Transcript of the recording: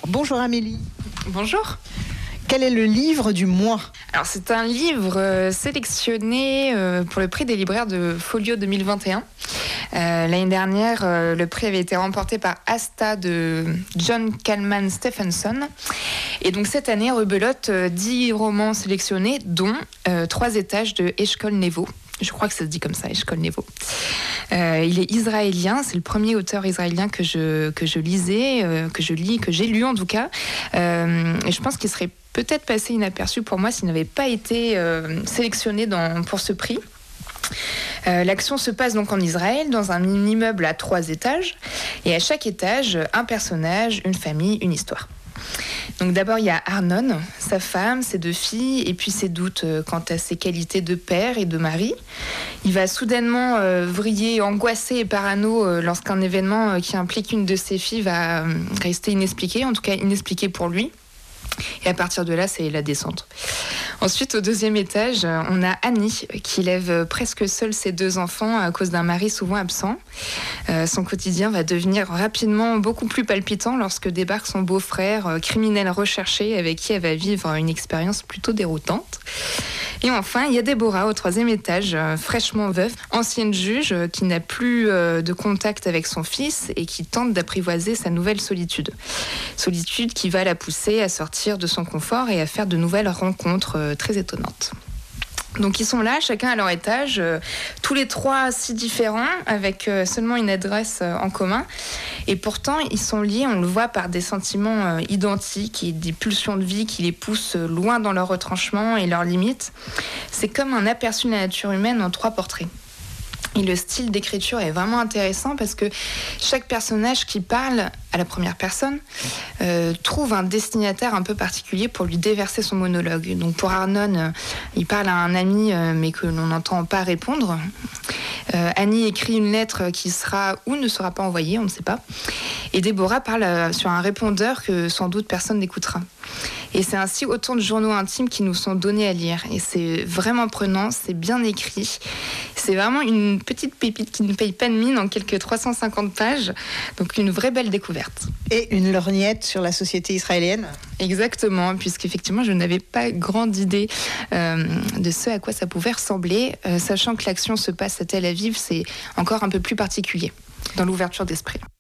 Bonjour Amélie. Bonjour. Quel est le livre du mois ? Alors c'est un livre sélectionné pour le prix des libraires de Folio 2021. L'année dernière, le prix avait été remporté par Asta de John Kalman Stephenson. Et donc cette année, rebelote 10 romans sélectionnés, dont 3 étages de Eshkol Nevo. Je crois que ça se dit comme ça, Eshkol Nevo. Il est israélien, c'est le premier auteur israélien que je lisais, que j'ai lu en tout cas. Et je pense qu'il serait peut-être passé inaperçu pour moi s'il n'avait pas été sélectionné pour ce prix. L'action se passe donc en Israël, dans un immeuble à 3 étages. Et à chaque étage, un personnage, une famille, une histoire. Donc d'abord, il y a Arnon, sa femme, ses 2 filles, et puis ses doutes quant à ses qualités de père et de mari. Il va soudainement vriller, angoissé et parano lorsqu'un événement qui implique une de ses filles va rester inexpliqué, en tout cas inexpliqué pour lui. Et à partir de là, c'est la descente. Ensuite, au 2e étage, on a Annie qui élève presque seule ses 2 enfants à cause d'un mari souvent absent. Son quotidien va devenir rapidement beaucoup plus palpitant lorsque débarque son beau-frère, criminel recherché, avec qui elle va vivre une expérience plutôt déroutante. Et enfin, il y a Déborah au 3e étage, fraîchement veuve, ancienne juge qui n'a plus de contact avec son fils et qui tente d'apprivoiser sa nouvelle solitude. Solitude qui va la pousser à sortir de son confort et à faire de nouvelles rencontres très étonnantes. Donc ils sont là, chacun à leur étage, tous les 3 si différents, avec seulement une adresse en commun. Et pourtant, ils sont liés, on le voit, par des sentiments identiques et des pulsions de vie qui les poussent loin dans leurs retranchements et leurs limites. C'est comme un aperçu de la nature humaine en 3 portraits. Et le style d'écriture est vraiment intéressant parce que chaque personnage qui parle à la première personne trouve un destinataire un peu particulier pour lui déverser son monologue. Donc pour Arnon, il parle à un ami mais que l'on n'entend pas répondre. Annie écrit une lettre qui sera ou ne sera pas envoyée, on ne sait pas. Et Déborah parle sur un répondeur que sans doute personne n'écoutera. Et c'est ainsi autant de journaux intimes qui nous sont donnés à lire. Et c'est vraiment prenant, c'est bien écrit. C'est vraiment une petite pépite qui ne paye pas de mine en quelques 350 pages. Donc une vraie belle découverte. Et une lorgnette sur la société israélienne ? Exactement, puisqu'effectivement, je n'avais pas grande idée de ce à quoi ça pouvait ressembler. Sachant que l'action se passe à Tel Aviv, c'est encore un peu plus particulier dans l'ouverture d'esprit.